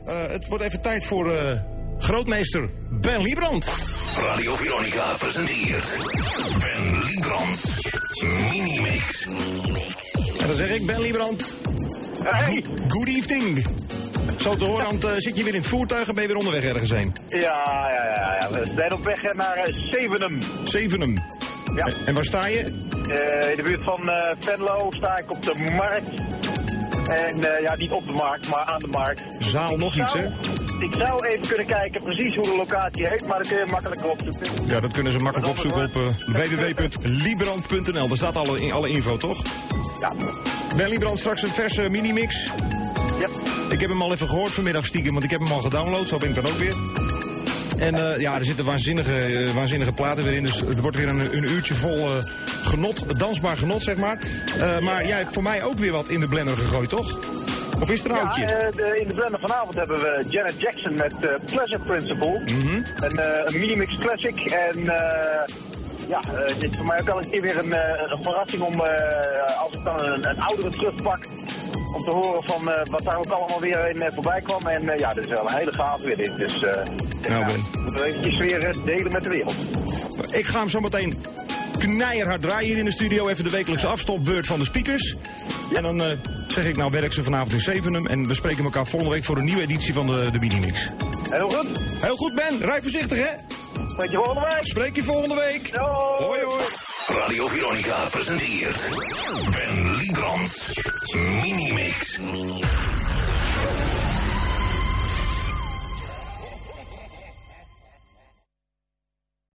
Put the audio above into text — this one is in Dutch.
Het wordt even tijd voor grootmeester Ben Liebrand. Radio Veronica presenteert Ben Liebrand Minimix. En dan zeg ik, Ben Liebrand, Hey. good evening. Zo te horen, want zit je weer in het voertuig en ben je weer onderweg ergens heen? Ja. We zijn op weg naar Zevenum. Zevenum. Ja. En waar sta je? In de buurt van Venlo sta ik op de markt. En niet op de markt, maar aan de markt. Zaal nog iets, hè? Ik zou even kunnen kijken precies hoe de locatie heet, maar dat kun je makkelijk opzoeken. Ja, dat kunnen ze makkelijk opzoeken op www.liebrand.nl. Daar staat alle info, toch? Ja. Ben Liebrand, straks een verse minimix. Ja. Ik heb hem al even gehoord vanmiddag stiekem, want ik heb hem al gedownload. Zo ben ik dan ook weer. En er zitten waanzinnige platen weer in. Dus het wordt weer een uurtje vol genot, dansbaar genot, zeg maar. Maar jij hebt voor mij ook weer wat in de blender gegooid, toch? Of is er een oudje? In de blender vanavond hebben we Janet Jackson met Pleasure Principle. Een Minimix Classic. En dit is voor mij ook al een keer weer een verrassing om, als ik dan een oudere terugpak, om te horen van wat daar ook allemaal weer in voorbij kwam. En dit is wel een hele gaaf weer dit. Dus moeten we eventjes weer delen met de wereld. Ik ga hem zo meteen knijterhard draaien hier in de studio. Even de wekelijkse afstopbeurt van de speakers. Ja. En dan zeg ik, werk ze vanavond in Zevenum. En we spreken elkaar volgende week voor een nieuwe editie van de Minimix. Heel goed. Heel goed, Ben. Rij voorzichtig, hè? Spreek je volgende week. Spreek je volgende week. Hoi. Hoi. Radio Veronica presenteert Ben Liebrand Minimix.